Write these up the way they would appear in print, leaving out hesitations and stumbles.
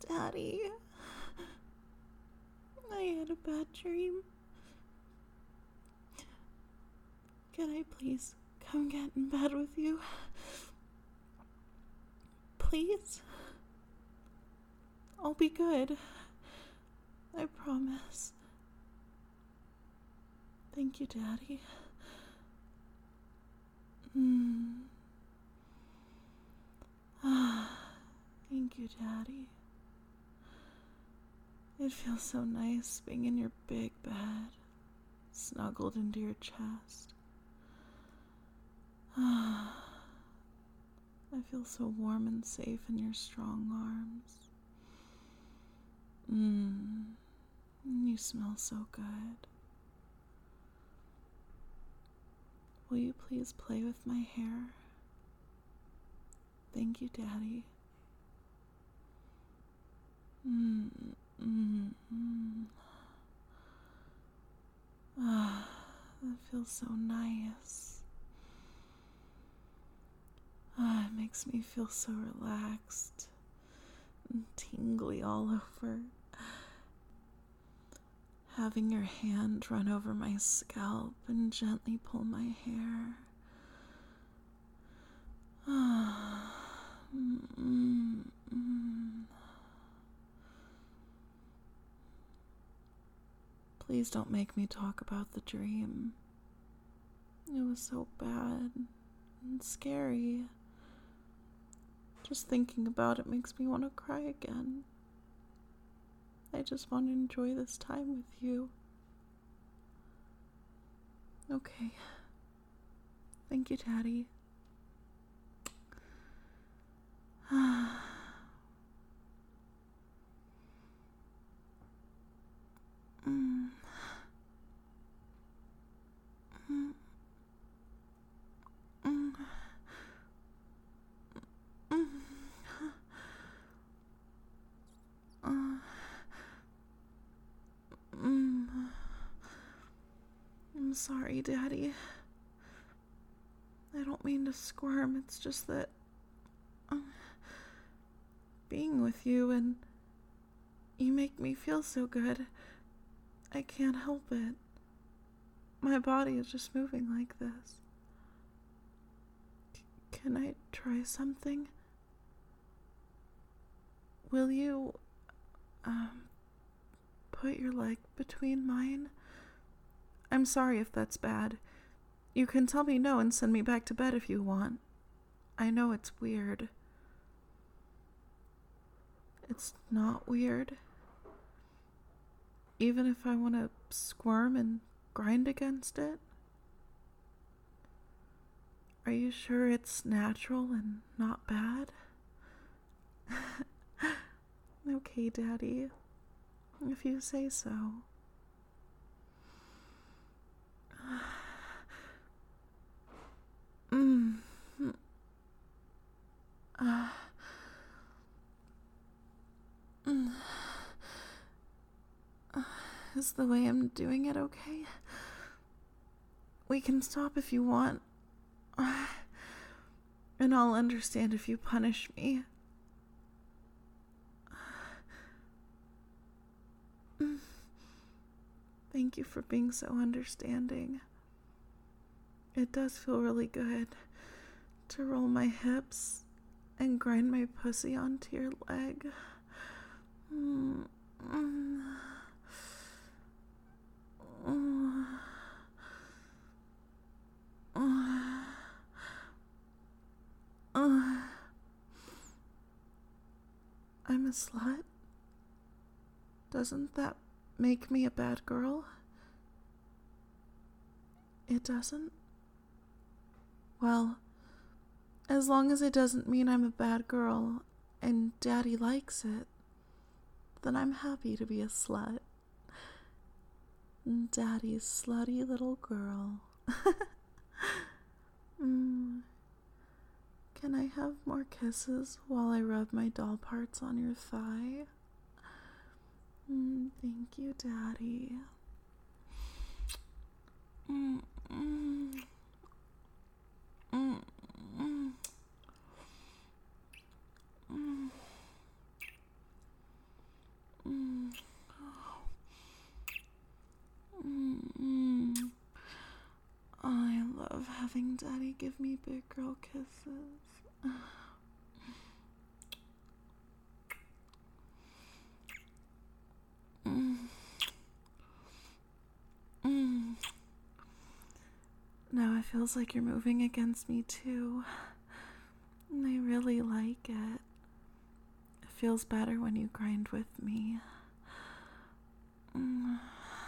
Daddy, I had a bad dream. Can I please come get in bed with you? Please? I'll be good. I promise. Thank you, Daddy. Thank you, Daddy. It feels so nice being in your big bed, snuggled into your chest. I feel so warm and safe in your strong arms. You smell so good. Will you please play with my hair? Thank you, Daddy. That feels so nice. It makes me feel so relaxed and tingly all over. Having your hand run over my scalp and gently pull my hair. Please don't make me talk about the dream. It was so bad and scary. Just thinking about it makes me want to cry again. I just want to enjoy this time with you. Okay. Thank you, Daddy. I'm sorry, Daddy. I don't mean to squirm, it's just that being with you and you make me feel so good. I can't help it. My body is just moving like this. Can I try something? Will you, put your leg between mine? I'm sorry if that's bad. You can tell me no and send me back to bed if you want. I know it's weird. It's not weird. Even if I want to squirm and grind against it? Are you sure it's natural and not bad? Okay, Daddy. If you say so. Is the way I'm doing it okay? We can stop if you want. And I'll understand if you punish me. Thank you for being so understanding. It does feel really good to roll my hips and grind my pussy onto your leg. I'm a slut? Doesn't that make me a bad girl? It doesn't? Well, as long as it doesn't mean I'm a bad girl and Daddy likes it, then I'm happy to be a slut. Daddy's slutty little girl. Can I have more kisses while I rub my doll parts on your thigh? Thank you, Daddy. having Daddy give me big girl kisses. Mm. Mm. Now it feels like you're moving against me too. And I really like it. It feels better when you grind with me. Mm.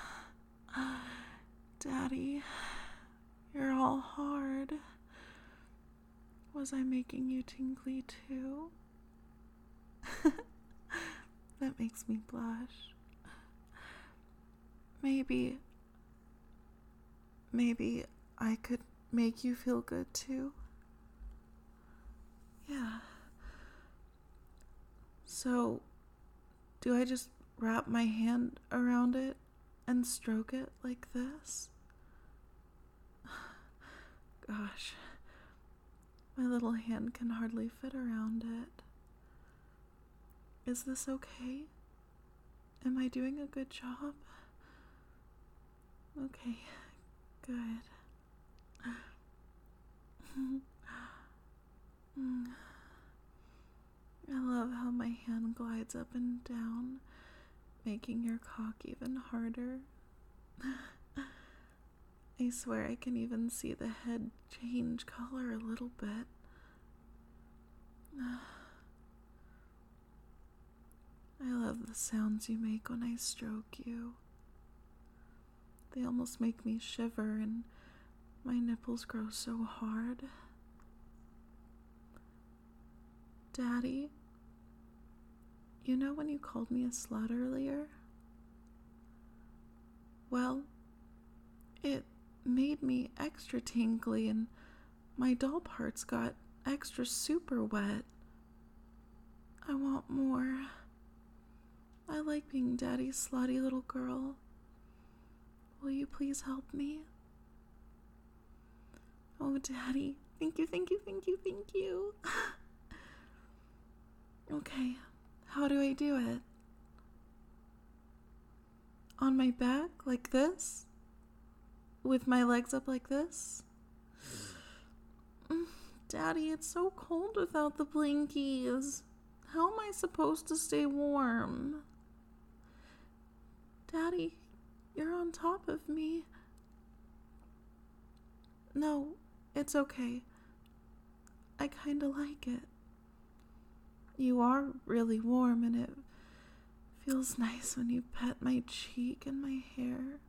Daddy, you're all hard. Was I making you tingly too? That makes me blush. Maybe I could make you feel good too. Yeah. So, do I just wrap my hand around it and stroke it like this? Gosh, my little hand can hardly fit around it. Is this okay? Am I doing a good job? Okay, good. I love how my hand glides up and down, making your cock even harder. I swear I can even see the head change color a little bit. I love the sounds you make when I stroke you. They almost make me shiver and my nipples grow so hard. Daddy, you know when you called me a slut earlier? Well, it made me extra tingly and my doll parts got extra super wet. I want more. I like being Daddy's slutty little girl. Will you please help me? Oh, Daddy, thank you, thank you, thank you, thank you. Okay, how do I do it? On my back, like this? With my legs up like this? Daddy, it's so cold without the blinkies. How am I supposed to stay warm? Daddy, you're on top of me. No, it's okay. I kinda like it. You are really warm and it feels nice when you pet my cheek and my hair.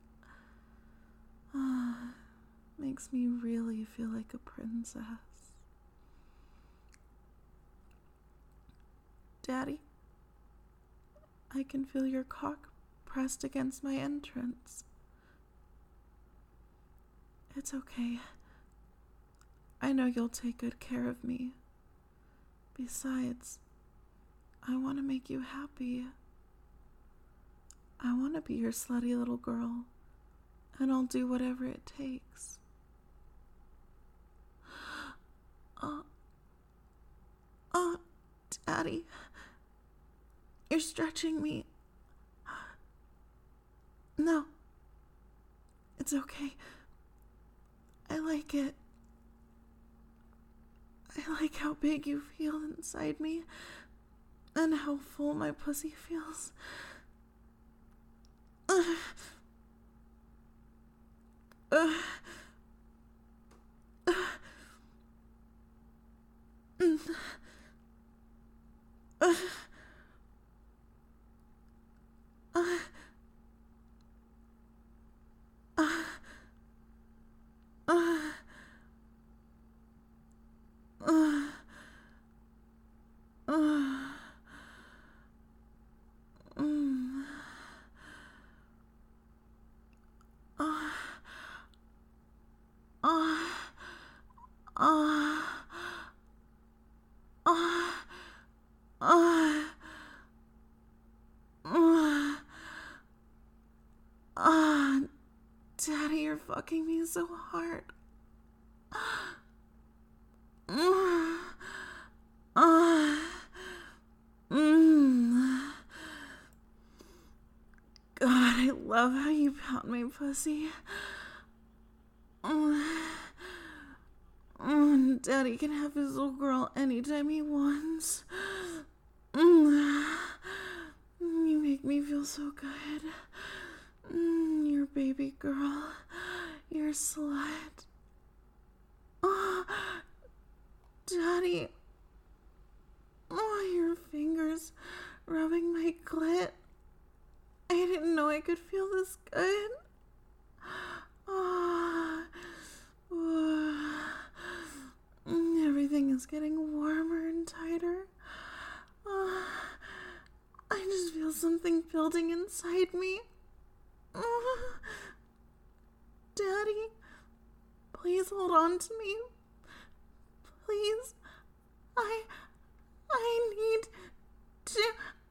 Makes me really feel like a princess. Daddy, I can feel your cock pressed against my entrance. It's okay. I know you'll take good care of me. Besides, I want to make you happy. I want to be your slutty little girl, and I'll do whatever it takes. Daddy, you're stretching me. No, it's okay. I like it. I like how big you feel inside me, and how full my pussy feels. Daddy, you're fucking me so hard. God, I love how you pound my pussy. Daddy can have his little girl anytime he wants. You make me feel so good. Your baby girl. You're a slut. Oh, Daddy. Oh, your fingers rubbing my clit. I didn't know I could feel this good. Everything is getting warmer and tighter. I just feel something building inside me. Daddy, please hold on to me. Please. I need to...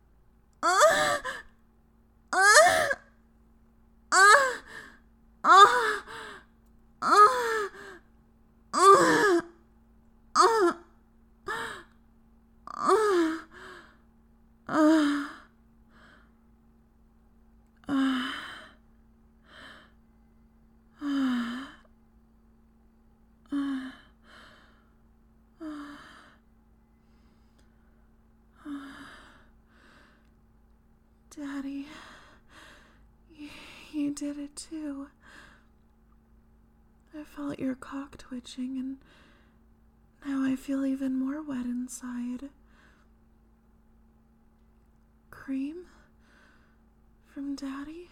Daddy, you did it too. I felt your cock twitching, and now I feel even more wet inside. Cream? From Daddy?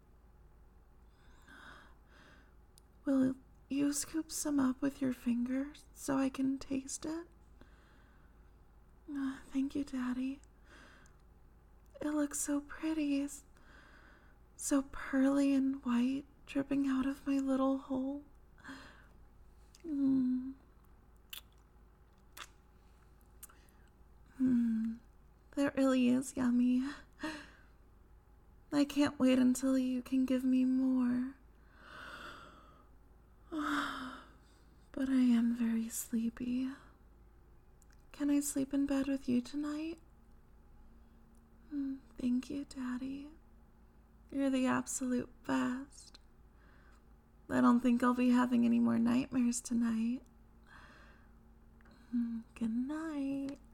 Will you scoop some up with your finger so I can taste it? Thank you, Daddy. It looks so pretty, so pearly and white, dripping out of my little hole. That really is yummy. I can't wait until you can give me more. But I am very sleepy. Can I sleep in bed with you tonight? Thank you, Daddy. You're the absolute best. I don't think I'll be having any more nightmares tonight. Good night.